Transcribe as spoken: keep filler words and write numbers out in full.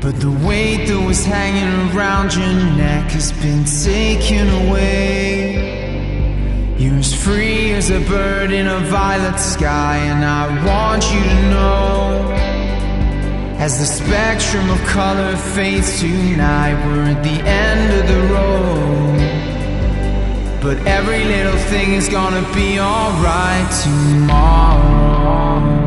But the weight that was hanging around your neck has been taken away. You're as free as a bird in a violet sky, and I want you to know, as the spectrum of color fades tonight, we're at the end of the road. But every little thing is gonna be alright tomorrow.